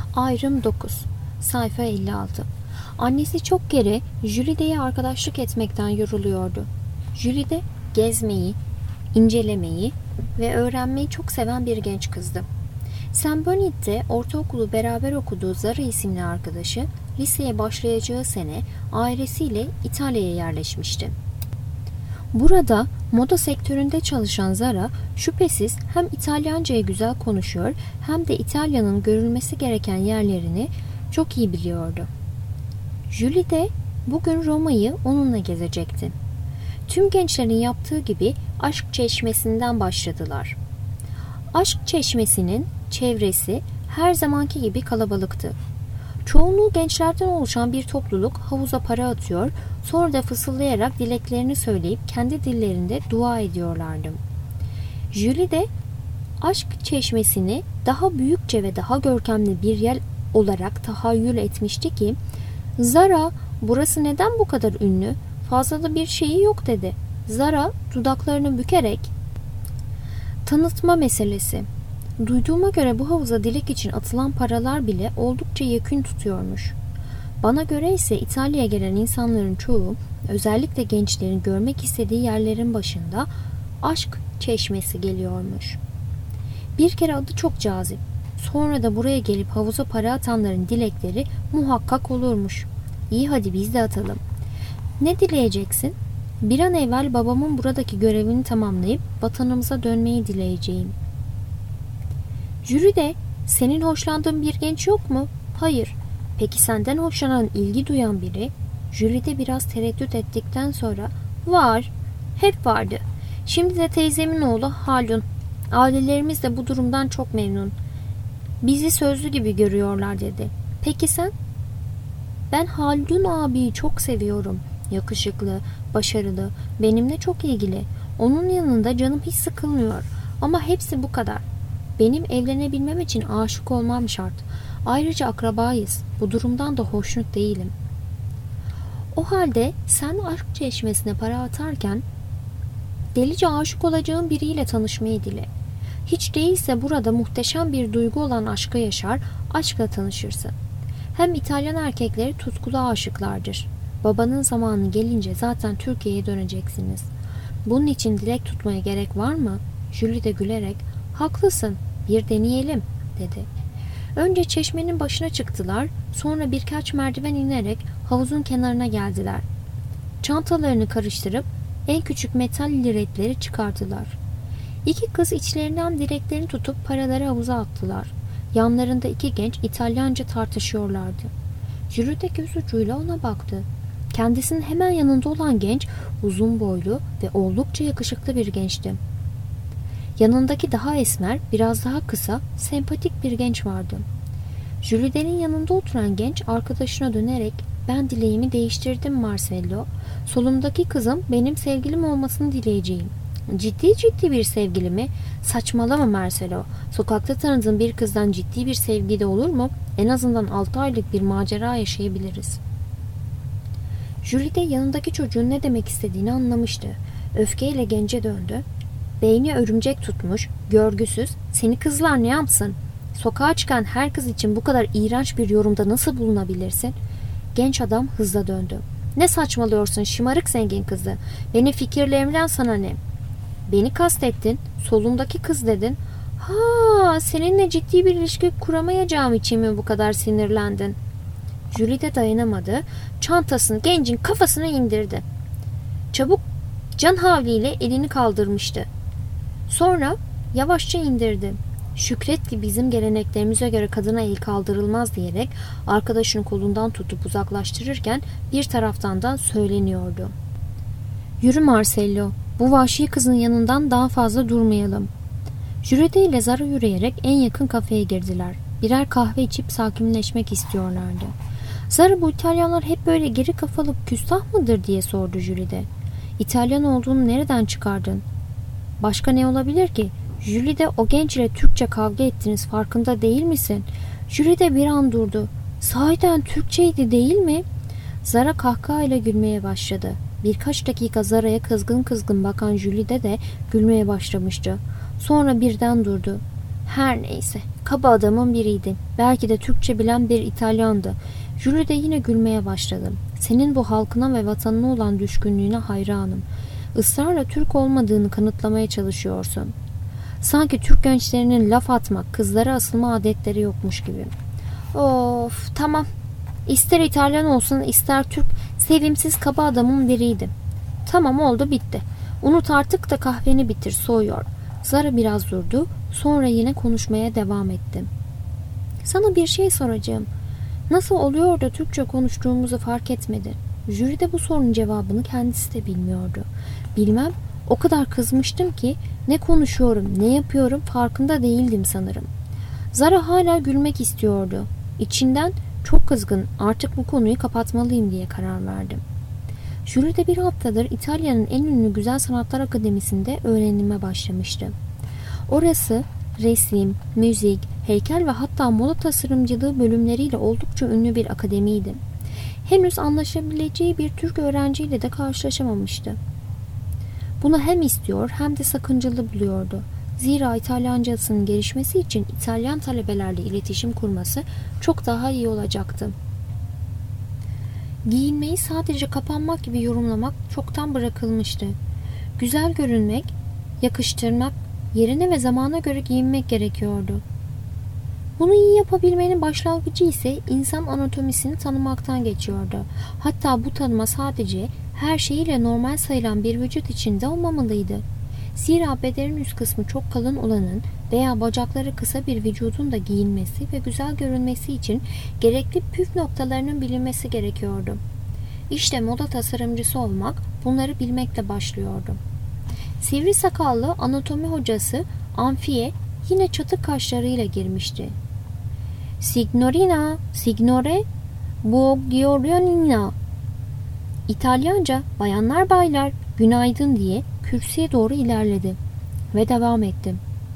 Ayrım 9. Sayfa 56. Annesi çok kere Jülide'ye arkadaşlık etmekten yoruluyordu. Jülide gezmeyi, incelemeyi ve öğrenmeyi çok seven bir genç kızdı. St. Bonit'te ortaokulu beraber okuduğu Zara isimli arkadaşı liseye başlayacağı sene ailesiyle İtalya'ya yerleşmişti. Burada moda sektöründe çalışan Zara şüphesiz hem İtalyancayı güzel konuşuyor hem de İtalya'nın görülmesi gereken yerlerini çok iyi biliyordu. Julie de bugün Roma'yı onunla gezecekti. Tüm gençlerin yaptığı gibi Aşk Çeşmesi'nden başladılar. Aşk Çeşmesi'nin çevresi her zamanki gibi kalabalıktı. Çoğunluğu gençlerden oluşan bir topluluk havuza para atıyor, sonra da fısıldayarak dileklerini söyleyip kendi dillerinde dua ediyorlardı. Julie de Aşk Çeşmesi'ni daha büyükçe ve daha görkemli bir yer olarak tahayyül etmişti ki, "Zara, burası neden bu kadar ünlü? Fazla da bir şeyi yok," dedi. Zara dudaklarını bükerek, "Tanıtma meselesi. Duyduğuma göre bu havuza dilek için atılan paralar bile oldukça yakın tutuyormuş. Bana göre ise İtalya'ya gelen insanların çoğu, özellikle gençlerin görmek istediği yerlerin başında Aşk Çeşmesi geliyormuş. Bir kere adı çok cazip. Sonra da buraya gelip havuza para atanların dilekleri muhakkak olurmuş. İyi, hadi biz de atalım. Ne dileyeceksin?" "Bir an evvel babamın buradaki görevini tamamlayıp vatanımıza dönmeyi dileyeceğim." "Jüri de, senin hoşlandığın bir genç yok mu?" "Hayır." "Peki senden hoşlanan, ilgi duyan biri?" Jüri de biraz tereddüt ettikten sonra, "Var, hep vardı. Şimdi de teyzemin oğlu Haldun. Ailelerimiz de bu durumdan çok memnun. Bizi sözlü gibi görüyorlar," dedi. "Peki sen?" "Ben Haldun abiyi çok seviyorum. Yakışıklı, başarılı, benimle çok ilgili. Onun yanında canım hiç sıkılmıyor. Ama hepsi bu kadar. Benim evlenebilmem için aşık olmam şart. Ayrıca akrabayız. Bu durumdan da hoşnut değilim." "O halde sen Aşk Çeşmesi'ne para atarken delice aşık olacağın biriyle tanışmayı dile. Hiç değilse burada muhteşem bir duygu olan aşkı yaşar, aşkla tanışırsın. Hem İtalyan erkekleri tutkulu aşıklardır. Babanın zamanı gelince zaten Türkiye'ye döneceksiniz. Bunun için dilek tutmaya gerek var mı?" Julie de gülerek, "Haklısın, bir deneyelim," dedi. Önce çeşmenin başına çıktılar, sonra birkaç merdiven inerek havuzun kenarına geldiler. Çantalarını karıştırıp en küçük metal liretleri çıkardılar. İki kız içlerinden direklerini tutup paraları havuza attılar. Yanlarında iki genç İtalyanca tartışıyorlardı. Julie de göz ucuyla ona baktı. Kendisinin hemen yanında olan genç uzun boylu ve oldukça yakışıklı bir gençti. Yanındaki daha esmer, biraz daha kısa, sempatik bir genç vardı. Julie'nin yanında oturan genç arkadaşına dönerek, "Ben dileğimi değiştirdim Marcello. Solumdaki kızım benim sevgilim olmasını dileyeceğim." "Ciddi bir sevgili mi? Saçmalama Marcello. Sokakta tanıdığın bir kızdan ciddi bir sevgi de olur mu? En azından 6 aylık bir macera yaşayabiliriz." Julie de yanındaki çocuğun ne demek istediğini anlamıştı. Öfkeyle gence döndü. "Beyni örümcek tutmuş, görgüsüz, seni kızlar ne yapsın? Sokağa çıkan her kız için bu kadar iğrenç bir yorumda nasıl bulunabilirsin?" Genç adam hızla döndü. "Ne saçmalıyorsun şımarık zengin kızı? Benim fikirlerimden sana ne?" "Beni kastettin, solundaki kız dedin." "Ha, seninle ciddi bir ilişki kuramayacağım için mi bu kadar sinirlendin?" Julie de dayanamadı. Çantasını gencin kafasına indirdi. Çabuk, can havliyle elini kaldırmıştı. Sonra yavaşça indirdi. "Şükret ki bizim geleneklerimize göre kadına el kaldırılmaz," diyerek arkadaşının kolundan tutup uzaklaştırırken bir taraftan da söyleniyordu. "Yürü Marcello, bu vahşi kızın yanından daha fazla durmayalım." Jürede ile Zara yürüyerek en yakın kafeye girdiler. Birer kahve içip sakinleşmek istiyorlardı. "Zara, bu İtalyanlar hep böyle geri kafalı, küstah mıdır?" diye sordu Jülide. "İtalyan olduğunu nereden çıkardın?" "Başka ne olabilir ki? Jülide, o genç ile Türkçe kavga ettiniz, farkında değil misin?" Jülide bir an durdu. "Sahiden Türkçeydi değil mi?" Zara kahkahayla gülmeye başladı. Birkaç dakika Zara'ya kızgın bakan Jülide de gülmeye başlamıştı. Sonra birden durdu. "Her neyse, kaba adamın biriydi. Belki de Türkçe bilen bir İtalyandı. Julie de yine gülmeye başladı. Senin bu halkına ve vatanına olan düşkünlüğüne hayranım. Israrla Türk olmadığını kanıtlamaya çalışıyorsun. Sanki Türk gençlerinin laf atmak, kızlara asılma adetleri yokmuş gibi. Of, tamam. İster İtalyan olsun ister Türk, sevimsiz kaba adamın biriydi. Tamam, oldu bitti. Unut artık da kahveni bitir, soğuyor. Zara biraz durdu, sonra yine konuşmaya devam etti. Sana bir şey soracağım. Nasıl oluyor da Türkçe konuştuğumuzu fark etmedi? Jüri de bu sorunun cevabını kendisi de bilmiyordu. Bilmem, o kadar kızmıştım ki ne konuşuyorum, ne yapıyorum farkında değildim sanırım. Zara hala gülmek istiyordu. İçinden çok kızgın, artık bu konuyu kapatmalıyım diye karar verdim. Jüri de bir haftadır İtalya'nın en ünlü Güzel Sanatlar Akademisi'nde öğrenime başlamıştı. Orası resim, müzik, heykel ve hatta moda tasarımcılığı bölümleriyle oldukça ünlü bir akademiydi. Henüz anlaşabileceği bir Türk öğrenciyle de karşılaşamamıştı. Bunu hem istiyor hem de sakıncalı buluyordu. Zira İtalyancasının gelişmesi için İtalyan talebelerle iletişim kurması çok daha iyi olacaktı. Giyinmeyi sadece kapanmak gibi yorumlamak çoktan bırakılmıştı. Güzel görünmek, yakıştırmak, yerine ve zamana göre giyinmek gerekiyordu. Bunu iyi yapabilmenin başlangıcı ise insan anatomisini tanımaktan geçiyordu. Hatta bu tanıma sadece her şeyiyle normal sayılan bir vücut içinde olmamalıydı. Zira bedenin üst kısmı çok kalın olanın veya bacakları kısa bir vücudun da giyinmesi ve güzel görünmesi için gerekli püf noktalarının bilinmesi gerekiyordu. İşte moda tasarımcısı olmak bunları bilmekle başlıyordu. Sivri sakallı anatomi hocası Amfiye yine çatık kaşlarıyla girmişti. Signorina, signore, buongiorno. İtalyanca bayanlar baylar günaydın diye kürsüye doğru ilerledi ve devam etti.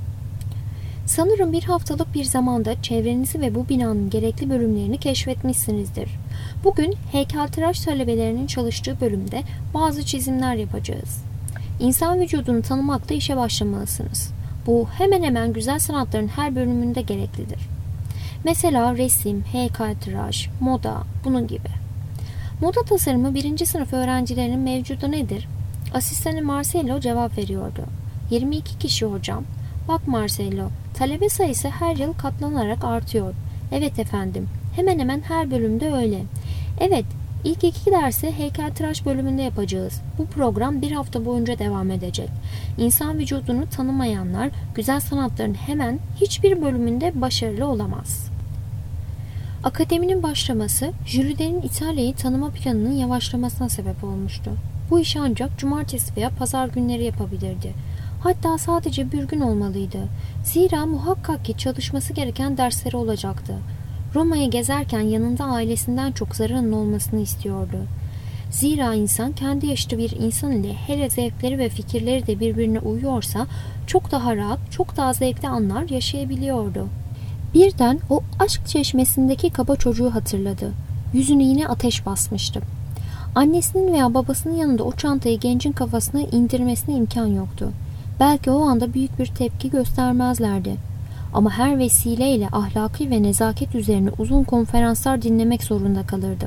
Sanırım bir haftalık bir zamanda çevrenizi ve bu binanın gerekli bölümlerini keşfetmişsinizdir. Bugün heykeltıraş talebelerinin çalıştığı bölümde bazı çizimler yapacağız. İnsan vücudunu tanımakla işe başlamalısınız. Bu hemen hemen güzel sanatların her bölümünde gereklidir. Mesela resim, heykeltıraş, moda, bunun gibi. Moda tasarımı 1. sınıf öğrencilerinin mevcudu nedir? Asistanı Marcello cevap veriyordu. 22 kişi hocam. Bak Marcello, talebe sayısı her yıl katlanarak artıyor. Evet efendim, hemen hemen her bölümde öyle. Evet, ilk 2 dersi heykeltıraş bölümünde yapacağız. Bu program bir hafta boyunca devam edecek. İnsan vücudunu tanımayanlar güzel sanatların hemen hiçbir bölümünde başarılı olamaz. Akademinin başlaması, jürilerin İtalya'yı tanıma planının yavaşlamasına sebep olmuştu. Bu işi ancak cumartesi veya pazar günleri yapabilirdi. Hatta sadece bir gün olmalıydı. Zira muhakkak ki çalışması gereken dersleri olacaktı. Roma'yı gezerken yanında ailesinden çok Zara'nın olmasını istiyordu. Zira insan kendi yaşlı bir insan ile hele zevkleri ve fikirleri de birbirine uyuyorsa çok daha rahat, çok daha zevkli anlar yaşayabiliyordu. Birden o aşk çeşmesindeki kaba çocuğu hatırladı. Yüzünü yine ateş basmıştı. Annesinin veya babasının yanında o çantayı gencin kafasına indirmesine imkan yoktu. Belki o anda büyük bir tepki göstermezlerdi. Ama her vesileyle ahlaki ve nezaket üzerine uzun konferanslar dinlemek zorunda kalırdım.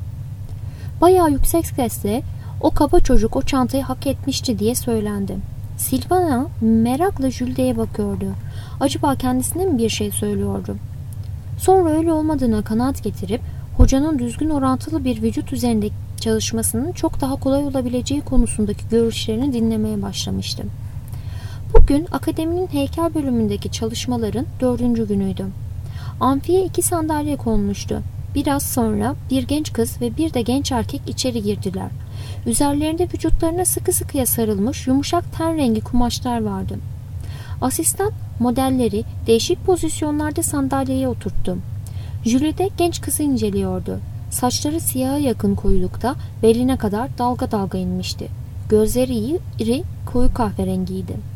Bayağı yüksek sesle o kaba çocuk o çantayı hak etmişti diye söylendi. Silvana merakla Jülde'ye bakıyordu. Acaba kendisine mi bir şey söylüyordu? Sonra öyle olmadığına kanaat getirip hocanın düzgün orantılı bir vücut üzerinde çalışmasının çok daha kolay olabileceği konusundaki görüşlerini dinlemeye başlamıştım. Bugün akademinin heykel bölümündeki çalışmaların 4. günüydü. Amfiye 2 sandalye konmuştu. Biraz sonra bir genç kız ve bir de genç erkek içeri girdiler. Üzerlerinde vücutlarına sıkı sıkıya sarılmış yumuşak ten rengi kumaşlar vardı. Asistan modelleri değişik pozisyonlarda sandalyeye oturttu. Jüri de genç kızı inceliyordu. Saçları siyaha yakın koyulukta beline kadar dalga dalga inmişti. Gözleri iri koyu kahverengiydi.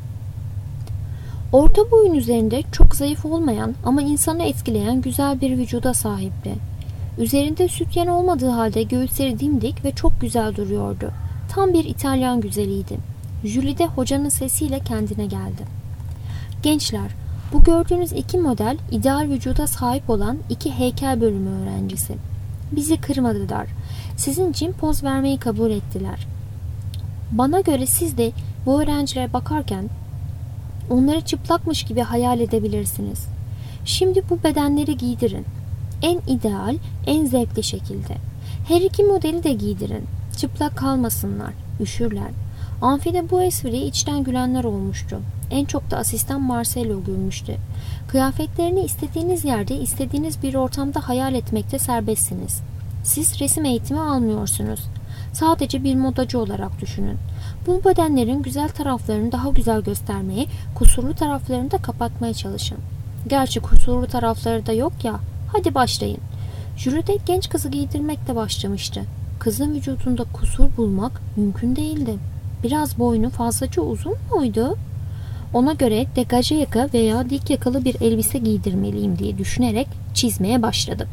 Orta boyun üzerinde çok zayıf olmayan ama insanı etkileyen güzel bir vücuda sahipti. Üzerinde sütyen olmadığı halde göğüsleri dimdik ve çok güzel duruyordu. Tam bir İtalyan güzeliydi. Julie de hocanın sesiyle kendine geldi. Gençler, Bu gördüğünüz 2 model ideal vücuda sahip olan 2 heykel bölümü öğrencisi. Bizi kırmadılar. Sizin için poz vermeyi kabul ettiler. Bana göre siz de bu öğrencilere bakarken onları çıplakmış gibi hayal edebilirsiniz. Şimdi bu bedenleri giydirin. En ideal, en zevkli şekilde. Her 2 modeli de giydirin. Çıplak kalmasınlar, üşürler. Amfide bu espriye içten gülenler olmuştu. En çok da asistan Marcelo gülmüştü. Kıyafetlerini istediğiniz yerde, istediğiniz bir ortamda hayal etmekte serbestsiniz. Siz resim eğitimi almıyorsunuz. Sadece bir modacı olarak düşünün. Bu bedenlerin güzel taraflarını daha güzel göstermeye, kusurlu taraflarını da kapatmaya çalışın. Gerçi kusurlu tarafları da yok ya. Hadi başlayın. Jüride genç kızı giydirmekle başlamıştı. Kızın vücudunda kusur bulmak mümkün değildi. Biraz boynu fazlaca uzun muydu? Ona göre degaje yaka veya dik yakalı bir elbise giydirmeliyim diye düşünerek çizmeye başladım.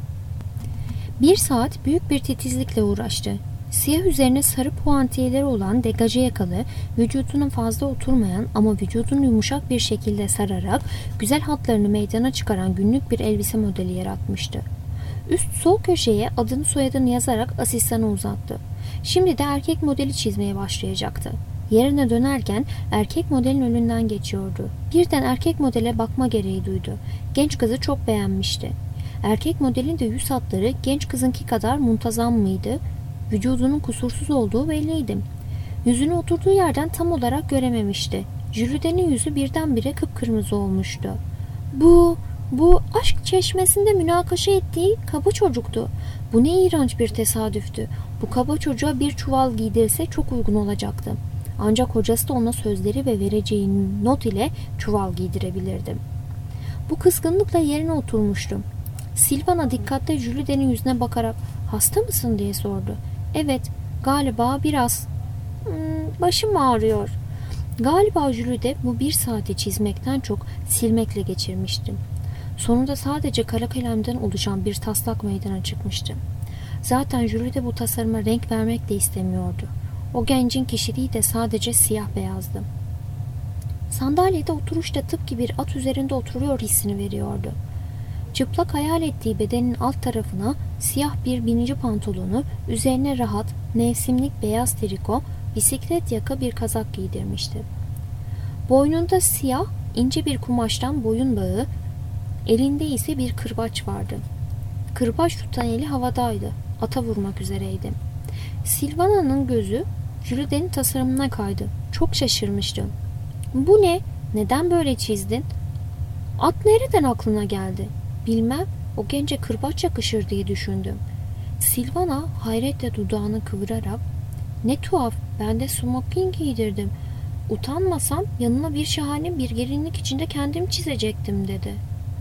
1 saat büyük bir titizlikle uğraştı. Siyah üzerine sarı puantiyeleri olan degaje yakalı, vücudunun fazla oturmayan ama vücudunu yumuşak bir şekilde sararak güzel hatlarını meydana çıkaran günlük bir elbise modeli yaratmıştı. Üst sol köşeye adını soyadını yazarak asistana uzattı. Şimdi de erkek modeli çizmeye başlayacaktı. Yerine dönerken erkek modelin önünden geçiyordu. Birden erkek modele bakma gereği duydu. Genç kızı çok beğenmişti. Erkek modelin de yüz hatları genç kızınki kadar muntazam mıydı? Vücudunun kusursuz olduğu belliydi. Yüzünü oturduğu yerden tam olarak görememişti. Jüridenin yüzü birdenbire kıpkırmızı olmuştu. Bu aşk çeşmesinde münakaşa ettiği kaba çocuktu. Bu ne iğrenç bir tesadüftü. Bu kaba çocuğa bir çuval giydirirse çok uygun olacaktı. Ancak hocası da ona sözleri ve vereceği not ile çuval giydirebilirdi. Bu kızgınlıkla yerine oturmuştu. Silvana dikkatle Jülide'nin yüzüne bakarak "Hasta mısın?" diye sordu. "Evet, galiba biraz. Başım ağrıyor." Galiba Jülide bu 1 saati çizmekten çok silmekle geçirmişti. Sonunda sadece kara kalemden oluşan bir taslak meydana çıkmıştı. Zaten Jülide bu tasarıma renk vermek de istemiyordu. O gencin kişiliği de sadece siyah beyazdı. Sandalyede oturuşta tıpkı bir at üzerinde oturuyor hissini veriyordu. Çıplak hayal ettiği bedenin alt tarafına siyah bir binici pantolonu, üzerine rahat, mevsimlik beyaz triko, bisiklet yaka bir kazak giydirmişti. Boynunda siyah, ince bir kumaştan boyun bağı, elinde ise bir kırbaç vardı. Kırbaç tutan eli havadaydı, ata vurmak üzereydi. Silvana'nın gözü Jülide'nin tasarımına kaydı. Çok şaşırmıştı. "Bu ne? Neden böyle çizdin? At nereden aklına geldi?" "Bilmem, o gence kırbaç yakışır diye düşündüm." Silvana hayretle dudağını kıvırarak "Ne tuhaf, ben de smoking giydirdim. Utanmasam yanına bir şahane bir gelinlik içinde kendim çizecektim" dedi.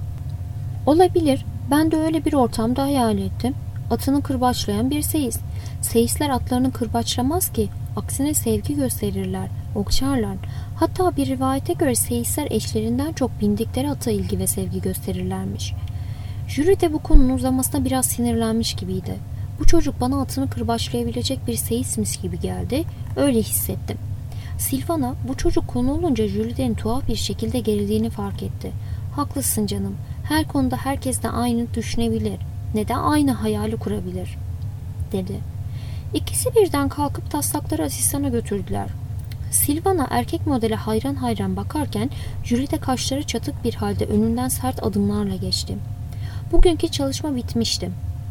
"Olabilir, ben de öyle bir ortamda hayal ettim. Atını kırbaçlayan bir seyis. Seyisler atlarını kırbaçlamaz ki, aksine sevgi gösterirler, okşarlar. Hatta bir rivayete göre seyisler eşlerinden çok bindikleri ata ilgi ve sevgi gösterirlermiş." Jüri de bu konunun uzamasına biraz sinirlenmiş gibiydi. Bu çocuk bana atını kırbaçlayabilecek bir seyismiş gibi geldi, öyle hissettim. Silvana bu çocuk konu olunca Jüride'nin tuhaf bir şekilde gerildiğini fark etti. "Haklısın canım, her konuda herkes de aynı düşünebilir, ne de aynı hayali kurabilir," dedi. İkisi birden kalkıp taslakları asistana götürdüler. Silvana erkek modele hayran hayran bakarken Jülide kaşları çatık bir halde önünden sert adımlarla geçti. Bugünkü çalışma bitmişti.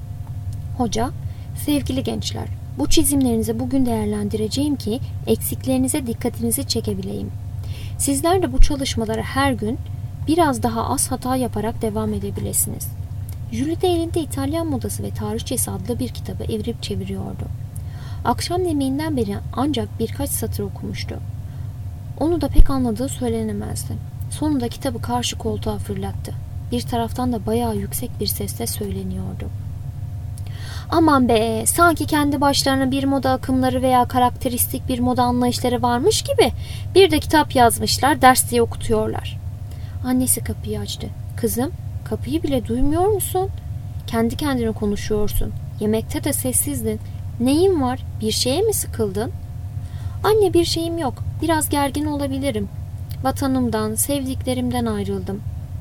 Hoca, "Sevgili gençler, bu çizimlerinizi bugün değerlendireceğim ki eksiklerinize dikkatinizi çekebileyim. Sizler de bu çalışmalara her gün biraz daha az hata yaparak devam edebilirsiniz." Jülide elinde İtalyan modası ve tarihçesi adlı bir kitabı evirip çeviriyordu. Akşam yemeğinden beri ancak birkaç satır okumuştu. Onu da pek anladığı söylenemezdi. Sonunda kitabı karşı koltuğa fırlattı. Bir taraftan da bayağı yüksek bir sesle söyleniyordu. "Aman be, sanki kendi başlarına bir moda akımları veya karakteristik bir moda anlayışları varmış gibi bir de kitap yazmışlar, ders diye okutuyorlar." Annesi kapıyı açtı. "Kızım, kapıyı bile duymuyor musun? Kendi kendine konuşuyorsun. Yemekte de sessizdin. Neyin var? Bir şeye mi sıkıldın?" "Anne, bir şeyim yok. Biraz gergin olabilirim. Vatanımdan, sevdiklerimden ayrıldım."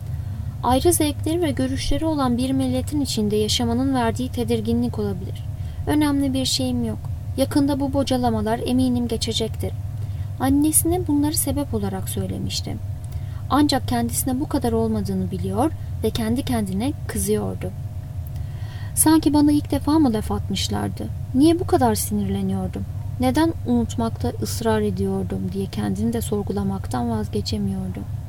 Ayrı zevkleri ve görüşleri olan bir milletin içinde yaşamanın verdiği tedirginlik olabilir. Önemli bir şeyim yok. Yakında bu bocalamalar eminim geçecektir. Annesine bunları sebep olarak söylemişti. Ancak kendisine bu kadar olmadığını biliyor ve kendi kendine kızıyordu. Sanki bana ilk defa mı laf atmışlardı? Niye bu kadar sinirleniyordum? Neden unutmakta ısrar ediyordum diye kendini de sorgulamaktan vazgeçemiyordu.